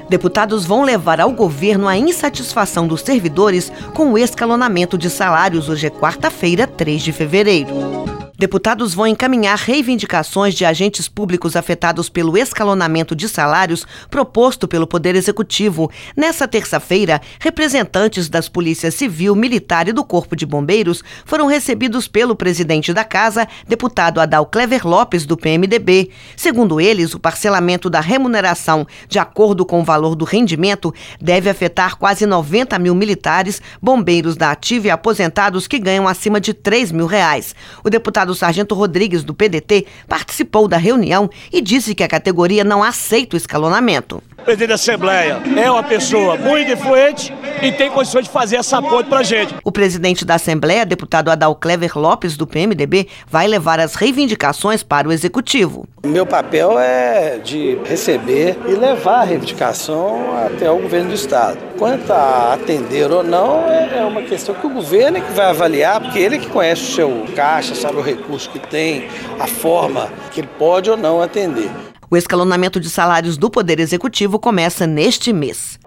Deputados vão levar ao governo a insatisfação dos servidores com o escalonamento de salários hoje é quarta-feira, 3 de fevereiro. Deputados vão encaminhar reivindicações de agentes públicos afetados pelo escalonamento de salários proposto pelo Poder Executivo. Nessa terça-feira, representantes das Polícias Civil, Militar e do Corpo de Bombeiros foram recebidos pelo presidente da Casa, deputado Adalclever Lopes, do PMDB. Segundo eles, o parcelamento da remuneração de acordo com o valor do rendimento deve afetar quase 90 mil militares, bombeiros da ativa e aposentados que ganham acima de R$3 mil. O deputado Sargento Rodrigues, do PDT, participou da reunião e disse que a categoria não aceita o escalonamento. O presidente da Assembleia é uma pessoa muito influente e tem condições de fazer essa ponte pra gente. O presidente da Assembleia, deputado Adalclever Lopes, do PMDB, vai levar as reivindicações para o Executivo. Meu papel é de receber e levar a reivindicação até o governo do Estado. Quanto a atender ou não, é uma questão que o governo é que vai avaliar, porque ele é que conhece o seu caixa, sabe o recurso que tem, a forma que ele pode ou não atender. O escalonamento de salários do Poder Executivo começa neste mês.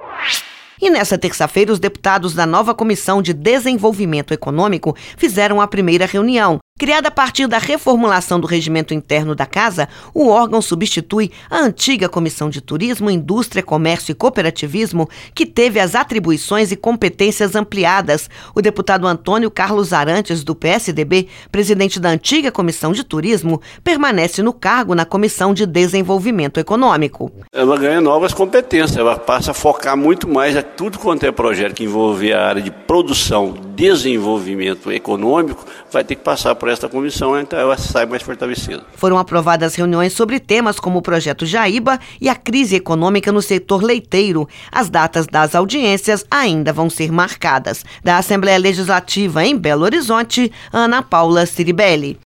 E nessa terça-feira, os deputados da nova Comissão de Desenvolvimento Econômico fizeram a primeira reunião. Criada a partir da reformulação do regimento interno da Casa, o órgão substitui a antiga Comissão de Turismo, Indústria, Comércio e Cooperativismo, que teve as atribuições e competências ampliadas. O deputado Antônio Carlos Arantes, do PSDB, presidente da antiga Comissão de Turismo, permanece no cargo na Comissão de Desenvolvimento Econômico. Ela ganha novas competências, ela passa a focar muito mais a tudo quanto é projeto que envolver a área de produção, desenvolvimento econômico, vai ter que passar por esta comissão, então ela sai mais fortalecida. Foram aprovadas reuniões sobre temas como o projeto Jaíba e a crise econômica no setor leiteiro. As datas das audiências ainda vão ser marcadas. Da Assembleia Legislativa em Belo Horizonte, Ana Paula Ciribelli.